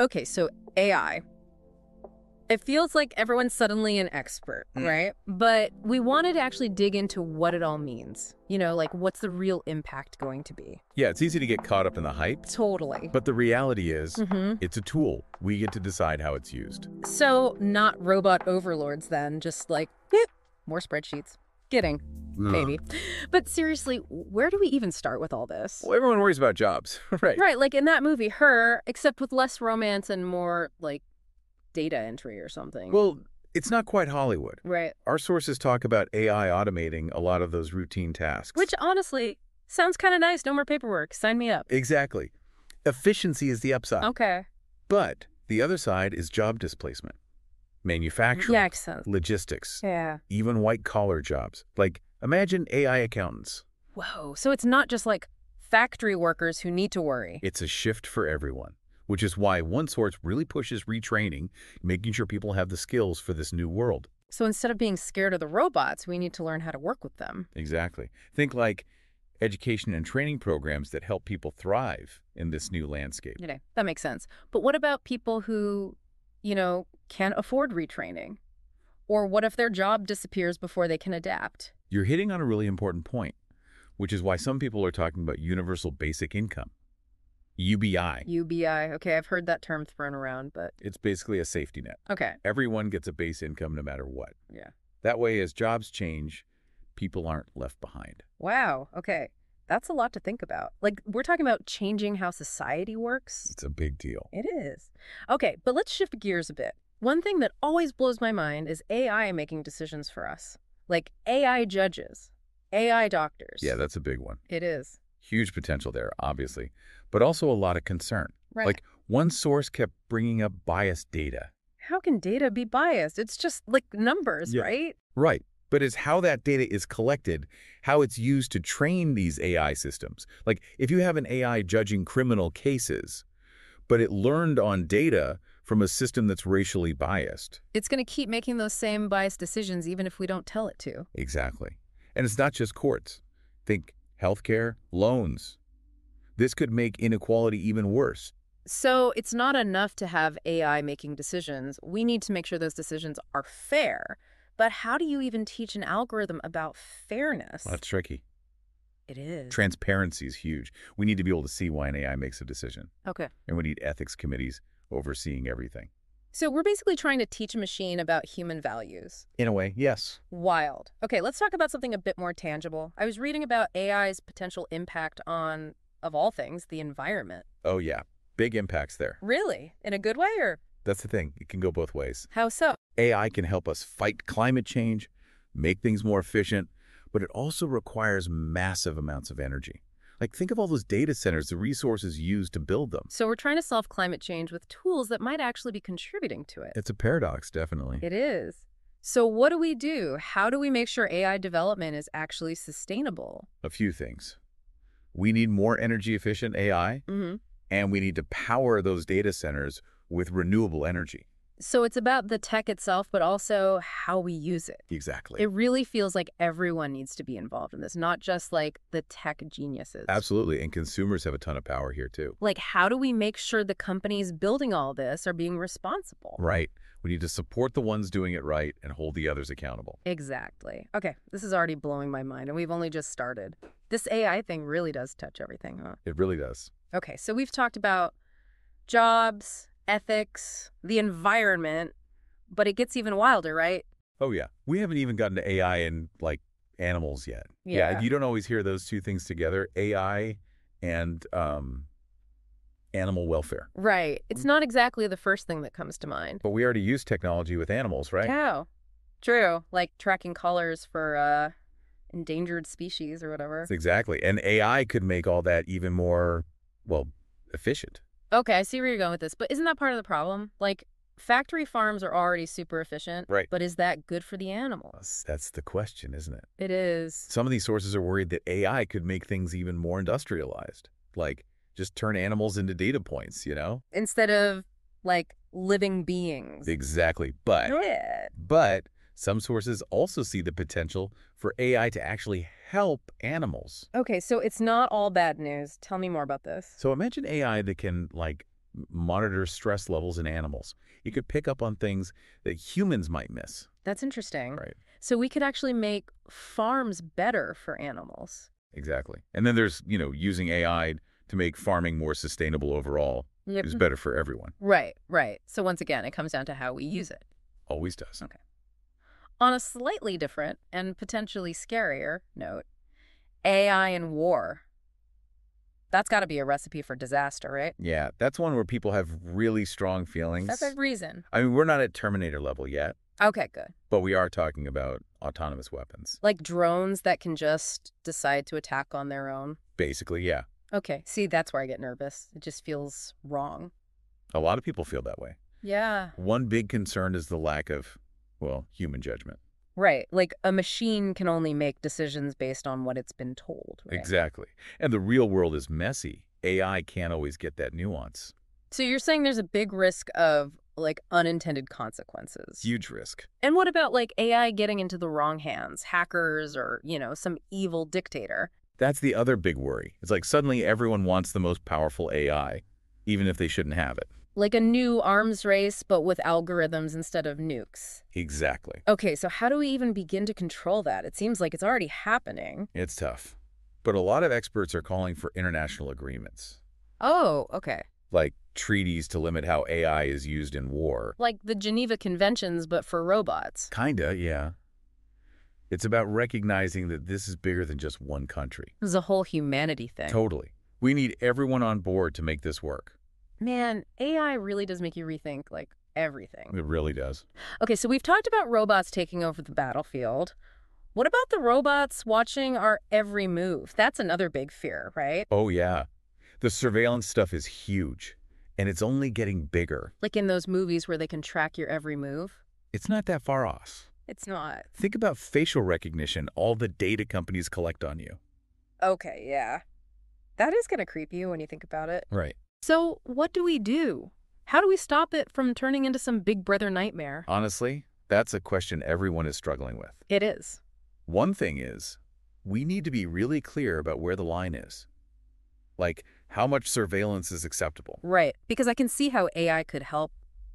Okay, so AI. It feels like everyone's suddenly an expert, right? But we wanted to actually dig into what it all means. Like what's the real impact going to be? Yeah, it's easy to get caught up in the hype, Totally. but the reality is Mm-hmm. it's a tool. We get to decide how it's used. So not robot overlords then, just like, "Beep, more spreadsheets. Kidding. Maybe. But seriously, where do we even start with all this? Well, everyone worries about jobs, right? Right, like in that movie, Her, except with less romance and more, like, data entry or something. Well, it's not quite Hollywood. Right. Our sources talk about AI automating a lot of those routine tasks. Which, honestly, sounds kind of nice. No more paperwork. Sign me up. Exactly. Efficiency is the upside. Okay. But the other side is job displacement. Manufacturing, Yeah, makes sense. logistics, Yeah. even white-collar jobs. Like, imagine AI accountants. Whoa. So it's not just, like, factory workers who need to worry. It's a shift for everyone, which is why one source really pushes retraining, making sure people have the skills for this new world. So instead of being scared of the robots, we need to learn how to work with them. Exactly. Think like education and training programs that help people thrive in this new landscape. That makes sense. But what about people who, can't afford retraining? Or what if their job disappears before they can adapt? You're hitting on a really important point, which is why some people are talking about universal basic income, UBI. UBI. Okay, I've heard that term thrown around, but It's basically a safety net. okay. Everyone gets a base income no matter what. Yeah. That way, as jobs change, people aren't left behind. Wow. Okay. That's a lot to think about. Like, we're talking about changing how society works. It's a big deal. It is. Okay, but let's shift gears a bit. One thing that always blows my mind is AI making decisions for us. Like AI judges, AI doctors. Yeah, that's a big one. It is. Huge potential there, obviously, but also a lot of concern. Right. Like, one source kept bringing up biased data. How can data be biased? It's just like numbers, Yeah. right? Right. But it's how that data is collected, how it's used to train these AI systems. Like, if you have an AI judging criminal cases, but it learned on data from a system that's racially biased. It's going to keep making those same biased decisions even if we don't tell it to. Exactly. And it's not just courts. Think healthcare, loans. This could make inequality even worse. So it's not enough to have AI making decisions. We need to make sure those decisions are fair. But how do you even teach an algorithm about fairness? That's tricky. It is. Transparency is huge. We need to be able to see why an AI makes a decision. Okay. And we need ethics committees overseeing everything. So we're basically trying to teach a machine about human values. In a way, yes. Wild. Okay, let's talk about something a bit more tangible. I was reading about AI's potential impact on, of all things, the environment. Oh, yeah. Big impacts there. Really? In a good way, or That's the thing. It can go both ways. how so? AI can help us fight climate change, make things more efficient, but it also requires massive amounts of energy. Like, think of all those data centers, the resources used to build them. So we're trying to solve climate change with tools that might actually be contributing to it. It's a paradox, definitely. It is. So what do we do? How do we make sure AI development is actually sustainable? A few things. We need more energy-efficient AI, Mm-hmm. and we need to power those data centers with renewable energy. So it's about the tech itself, but also how we use it. Exactly. It really feels like everyone needs to be involved in this, not just like the tech geniuses. Absolutely. And consumers have a ton of power here, too. Like, how do we make sure the companies building all this are being responsible? Right. We need to support the ones doing it right and hold the others accountable. Exactly. Okay, this is already blowing my mind, and we've only just started. This AI thing really does touch everything, huh? It really does. Okay, so we've talked about jobs, ethics, the environment, but it gets even wilder, right? Oh, yeah. We haven't even gotten to AI in, like, animals yet. Yeah. You don't always hear those two things together, AI and animal welfare. Right. It's not exactly the first thing that comes to mind. But we already use technology with animals, right? Cow. True. Like tracking colors for endangered species or whatever. Exactly. And AI could make all that even more, well, efficient. Okay, I see where you're going with this, but isn't that part of the problem? Like, factory farms are already super efficient, Right. but is that good for the animals? That's the question, isn't it? It is. Some of these sources are worried that AI could make things even more industrialized. Like, just turn animals into data points, you know? Instead of, like, living beings. Exactly. But some sources also see the potential for AI to actually help animals. Okay, so it's not all bad news. Tell me more about this. So imagine AI that can, like, monitor stress levels in animals. It could pick up on things that humans might miss. That's interesting. Right. So we could actually make farms better for animals. Exactly. And then there's, using AI to make farming more sustainable overall Yep. is better for everyone. Right, right. So once again, it comes down to how we use it. Always does. Okay. On a slightly different and potentially scarier note, AI and war. That's got to be a recipe for disaster, right? Yeah, that's one where people have really strong feelings. That's a reason. I mean, we're not at Terminator level yet, Okay, good. but we are talking about autonomous weapons. Like drones that can just decide to attack on their own. Basically, yeah. Okay, see, that's where I get nervous. It just feels wrong. A lot of people feel that way. Yeah. One big concern is the lack of, human judgment. Right. Like a machine can only make decisions based on what it's been told. Right? Exactly. And the real world is messy. AI can't always get that nuance. So you're saying there's a big risk of like unintended consequences. Huge risk. And what about like AI getting into the wrong hands, hackers or, some evil dictator? That's the other big worry. It's like suddenly everyone wants the most powerful AI, even if they shouldn't have it. Like a new arms race, but with algorithms instead of nukes. Exactly. Okay, so how do we even begin to control that? It seems like it's already happening. It's tough. But a lot of experts are calling for international agreements, Oh, okay. like treaties to limit how AI is used in war. Like the Geneva Conventions, but for robots. Kinda, yeah. It's about recognizing that this is bigger than just one country. This is a whole humanity thing. Totally. We need everyone on board to make this work. Man, AI really does make you rethink, like, everything. It really does. Okay, so we've talked about robots taking over the battlefield. What about the robots watching our every move? That's another big fear, right? Oh, yeah. The surveillance stuff is huge, and it's only getting bigger. Like in those movies where they can track your every move. It's not that far off. It's not. Think about facial recognition, all the data companies collect on you. Okay, yeah. That is going to creep you when you think about it. Right. So what do we do? How do we stop it from turning into some big brother nightmare? Honestly, that's a question everyone is struggling with. It is. One thing is, we need to be really clear about where the line is. Like, how much surveillance is acceptable. Right. Because I can see how AI could help,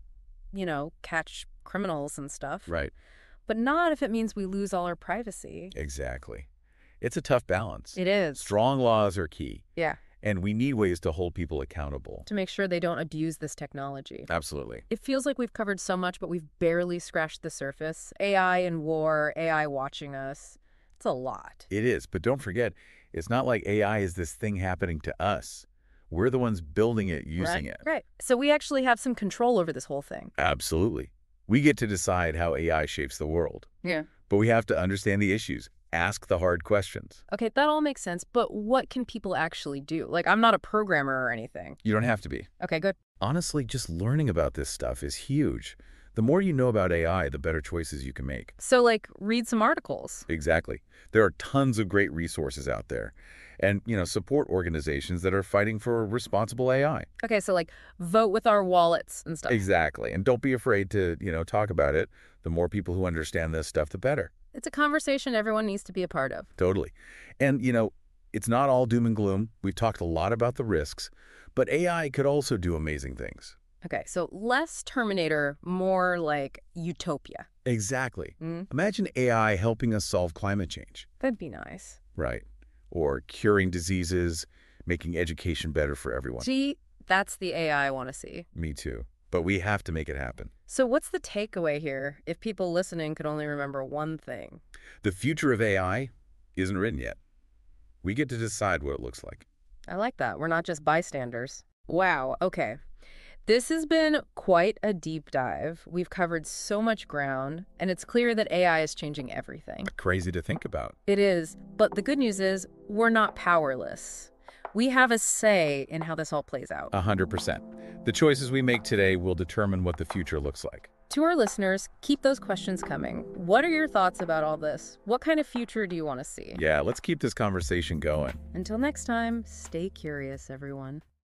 catch criminals and stuff. Right. But not if it means we lose all our privacy. Exactly. It's a tough balance. It is. Strong laws are key. Yeah. And we need ways to hold people accountable. To make sure they don't abuse this technology. Absolutely. It feels like we've covered so much, but we've barely scratched the surface. AI and war, AI watching us. It's a lot. It is. But don't forget, it's not like AI is this thing happening to us. We're the ones building it, using it. Right. So we actually have some control over this whole thing. Absolutely. We get to decide how AI shapes the world. Yeah. But we have to understand the issues. Ask the hard questions. Okay, that all makes sense. But what can people actually do? Like, I'm not a programmer or anything. You don't have to be. Okay, good. Honestly, just learning about this stuff is huge. The more you know about AI, the better choices you can make. So, like, read some articles. Exactly. There are tons of great resources out there. And, support organizations that are fighting for responsible AI. Okay, so, like, vote with our wallets and stuff. Exactly. And don't be afraid to, talk about it. The more people who understand this stuff, the better. It's a conversation everyone needs to be a part of. Totally. And, it's not all doom and gloom. We've talked a lot about the risks, but AI could also do amazing things. Okay, so less Terminator, more like utopia. Exactly. Mm? Imagine AI helping us solve climate change. That'd be nice. Right. Or curing diseases, making education better for everyone. Gee, that's the AI I want to see. Me too. But we have to make it happen. So what's the takeaway here if people listening could only remember one thing? The future of AI isn't written yet. We get to decide what it looks like. I like that. We're not just bystanders. Wow, okay. This has been quite a deep dive. We've covered so much ground, and it's clear that AI is changing everything. Crazy to think about. It is, but the good news is we're not powerless. We have a say in how this all plays out. 100%. The choices we make today will determine what the future looks like. To our listeners, keep those questions coming. What are your thoughts about all this? What kind of future do you want to see? Yeah, let's keep this conversation going. Until next time, stay curious, everyone.